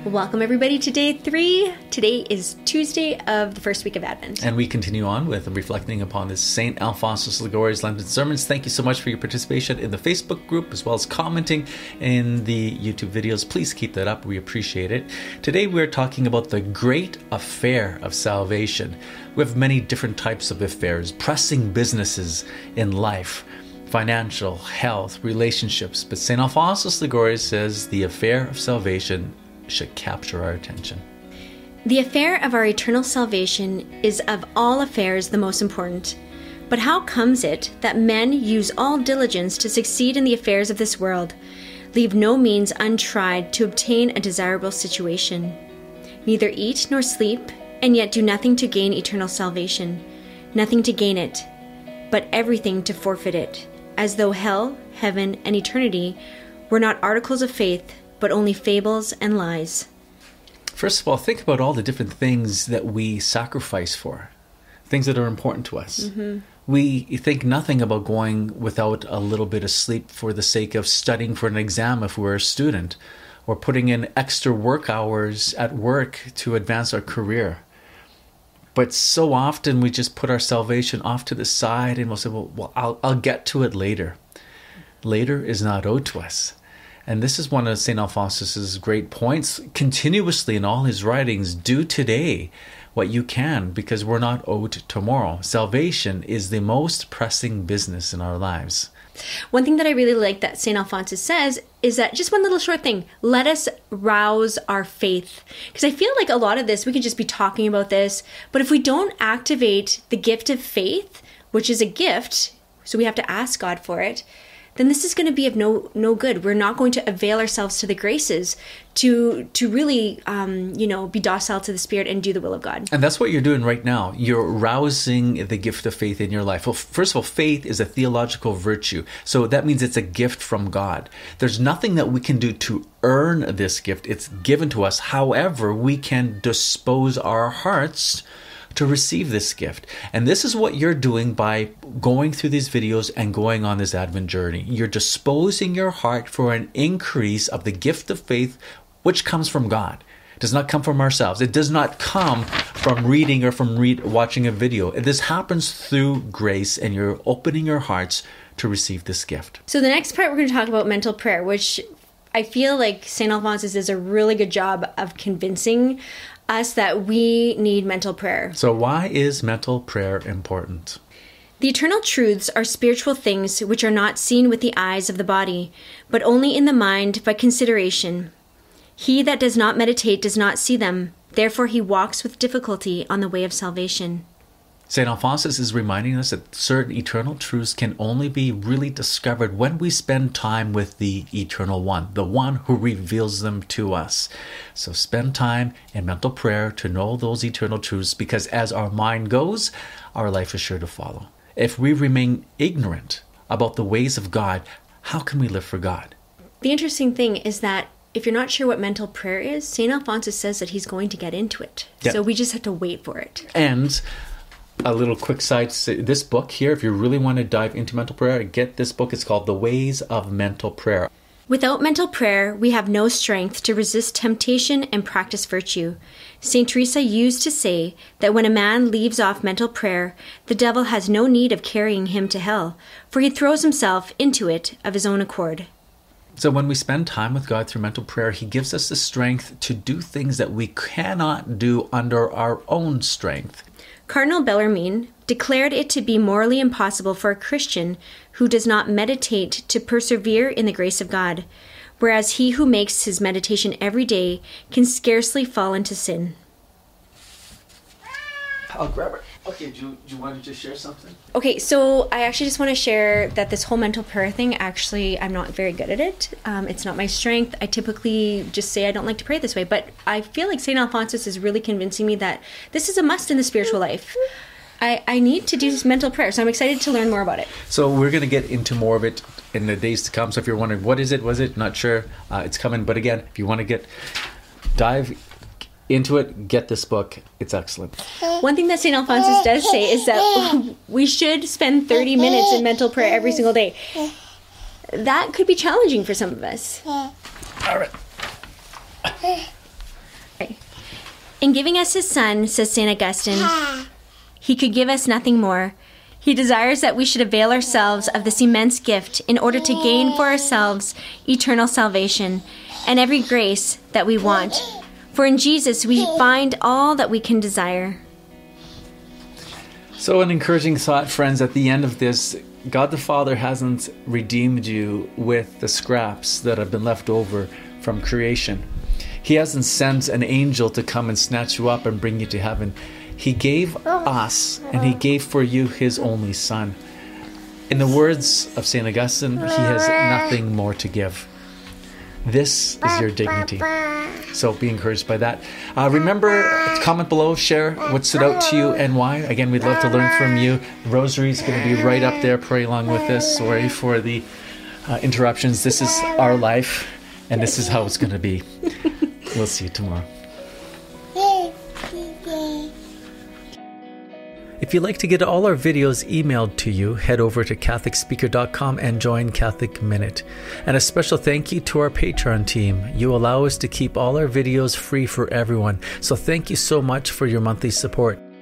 Welcome everybody to day 3. Today is Tuesday of the first week of Advent. And we continue on with reflecting upon this St. Alphonsus Liguori's Lenten sermons. Thank you so much for your participation in the Facebook group as well as commenting in the YouTube videos. Please keep that up. We appreciate it. Today we're talking about the great affair of salvation. We have many different types of affairs, pressing businesses in life, financial, health, relationships. But St. Alphonsus Liguori says the affair of salvation should capture our attention. The affair of our eternal salvation is of all affairs the most important. But how comes it that men use all diligence to succeed in the affairs of this world, leave no means untried to obtain a desirable situation, neither eat nor sleep, and yet do nothing to gain eternal salvation, nothing to gain it, but everything to forfeit it, as though hell, heaven, and eternity were not articles of faith, but only fables and lies? First of all, think about all the different things that we sacrifice for, things that are important to us. Mm-hmm. We think nothing about going without a little bit of sleep for the sake of studying for an exam if we're a student, or putting in extra work hours at work to advance our career. But so often we just put our salvation off to the side and we'll say, well, I'll get to it later. Later is not owed to us. And this is one of St. Alphonsus' great points continuously in all his writings. Do today what you can, because we're not owed tomorrow. Salvation is the most pressing business in our lives. One thing that I really like that St. Alphonsus says is that, just one little short thing, let us rouse our faith. Because I feel like a lot of this, we could just be talking about this, but if we don't activate the gift of faith, which is a gift, so we have to ask God for it, then this is going to be of no good. We're not going to avail ourselves to the graces to really, be docile to the Spirit and do the will of God. And that's what you're doing right now. You're rousing the gift of faith in your life. Well, first of all, faith is a theological virtue. So that means it's a gift from God. There's nothing that we can do to earn this gift. It's given to us. However, we can dispose our hearts to receive this gift. And this is what you're doing by going through these videos and going on this Advent journey. You're disposing your heart for an increase of the gift of faith, which comes from God. It does not come from ourselves. It does not come from reading or from watching a video. This happens through grace, and you're opening your hearts to receive this gift. So the next part, we're going to talk about mental prayer, which I feel like St. Alphonsus does a really good job of convincing us that we need mental prayer. So why is mental prayer important? The eternal truths are spiritual things which are not seen with the eyes of the body, but only in the mind by consideration. He that does not meditate does not see them. Therefore he walks with difficulty on the way of salvation. St. Alphonsus is reminding us that certain eternal truths can only be really discovered when we spend time with the Eternal One, the one who reveals them to us. So spend time in mental prayer to know those eternal truths, because as our mind goes, our life is sure to follow. If we remain ignorant about the ways of God, how can we live for God? The interesting thing is that if you're not sure what mental prayer is, St. Alphonsus says that he's going to get into it. Yep. So we just have to wait for it. And a little quick side, this book here, if you really want to dive into mental prayer, get this book. It's called The Ways of Mental Prayer. Without mental prayer, we have no strength to resist temptation and practice virtue. St. Teresa used to say that when a man leaves off mental prayer, the devil has no need of carrying him to hell, for he throws himself into it of his own accord. So when we spend time with God through mental prayer, he gives us the strength to do things that we cannot do under our own strength. Cardinal Bellarmine declared it to be morally impossible for a Christian who does not meditate to persevere in the grace of God, whereas he who makes his meditation every day can scarcely fall into sin. I'll grab it. Okay, do you want to just share something? Okay, so I actually just want to share that this whole mental prayer thing, actually, I'm not very good at it. It's not my strength. I typically just say I don't like to pray this way, but I feel like St. Alphonsus is really convincing me that this is a must in the spiritual life. I need to do this mental prayer, so I'm excited to learn more about it. So we're going to get into more of it in the days to come. So if you're wondering, what is it? Was it? Not sure. It's coming. But again, if you want to dive into it, get this book. It's excellent. One thing that St. Alphonsus does say is that we should spend 30 minutes in mental prayer every single day. That could be challenging for some of us. All right. In giving us his Son, says St. Augustine, he could give us nothing more. He desires that we should avail ourselves of this immense gift in order to gain for ourselves eternal salvation and every grace that we want. For in Jesus we find all that we can desire. So an encouraging thought, friends, at the end of this, God the Father hasn't redeemed you with the scraps that have been left over from creation. He hasn't sent an angel to come and snatch you up and bring you to heaven. He gave us, and he gave for you his only Son. In the words of St. Augustine, he has nothing more to give. This is your dignity. So be encouraged by that. Remember, comment below, share what stood out to you and why. Again, we'd love to learn from you. Rosary is going to be right up there. Pray along with us. Sorry for the interruptions. This is our life, and this is how it's going to be. We'll see you tomorrow. If you'd like to get all our videos emailed to you, head over to CatholicSpeaker.com and join Catholic Minute. And a special thank you to our Patreon team. You allow us to keep all our videos free for everyone. So thank you so much for your monthly support.